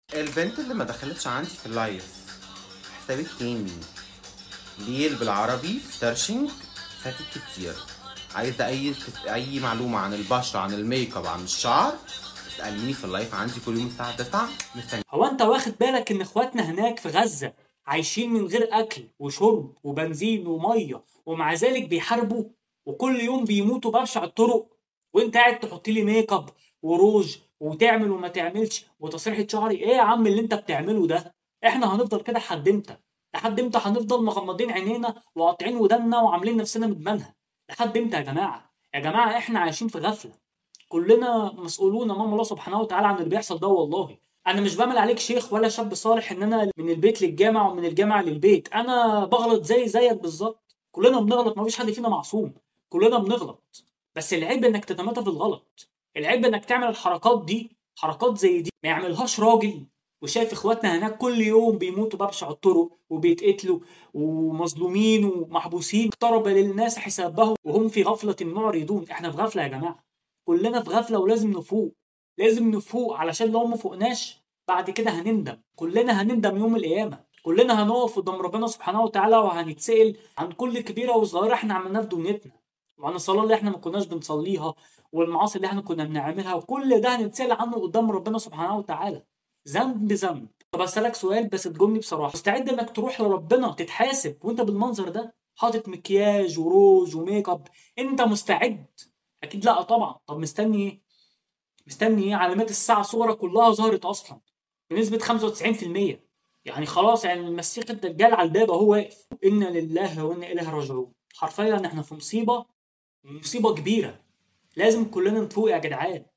البنت اللي ما دخلتش عندي في اللايف حسابك تاني ليل بالعربي ستارشنج فاتك كتير. عايزة أي معلومة عن البشرة، عن الميك اب، عن الشعر، اسأليني في اللايف عندي كل يوم الساعة 9. مستني. هو انت واخد بالك ان اخواتنا هناك في غزة عايشين من غير اكل وشرب وبنزين وميه، ومع ذلك بيحاربوا وكل يوم بيموتوا ببشع الطرق، وانت قاعد تحط لي ميك اب وروج وتعمل وما تعملش وتصريحة شعري؟ ايه يا عم اللي انت بتعمله ده؟ احنا هنفضل كده لحد امتى؟ لحد امتى هنفضل مغمضين عينينا وقاطعين ودنا وعاملين نفسنا مدمنها؟ لحد امتى يا جماعة؟ يا جماعة احنا عايشين في غفلة، كلنا مسؤولون امام الله سبحانه وتعالى عن اللي بيحصل ده. والله انا مش بعمل عليك شيخ ولا شاب صالح ان انا من البيت للجامع ومن الجامع للبيت، انا بغلط زي زيك بالظبط، كلنا بنغلط، مفيش حد فينا معصوم، كلنا بنغلط. بس العيب انك تتمادى في الغلط، العيب انك تعمل الحركات دي، حركات زي دي ما يعملهاش راجل وشايف اخواتنا هناك كل يوم بيموتوا ببشع الطرق وبيتقتلوا ومظلومين ومحبوسين، اقترب للناس حسابهم وهم في غفلة معرضون. احنا في غفلة يا جماعة، كلنا في غفلة ولازم نفوق، لازم نفوق علشان لو ما فوقناش بعد كده هنندم، كلنا هنندم يوم القيامة، كلنا هنقف قدام ربنا سبحانه وتعالى وهنتسأل عن كل كبيرة وصغيرة احنا عملناها في دنيتنا، وعن الصلاة اللي احنا ما كناش بنصليها والمعاصي اللي احنا كنا بنعملها، وكل ده هنتسأل عنه قدام ربنا سبحانه وتعالى ذنب بذنب. طب اسألك سؤال بس تجاوبني بصراحة، مستعد انك تروح لربنا تتحاسب وانت بالمنظر ده حاطط مكياج وروج وميك اب؟ انت مستعد؟ اكيد لا طبعا. طب مستني ايه؟ مستني ايه؟ علامات الساعه صورة كلها ظهرت اصلا بنسبه 95%، يعني خلاص، يعني المسيح الدجال على الباب اهو واقف. انا لله وانا اليه راجعون. حرفيا احنا في مصيبه، مصيبه كبيره، لازم كلنا نفوق يا جدعان.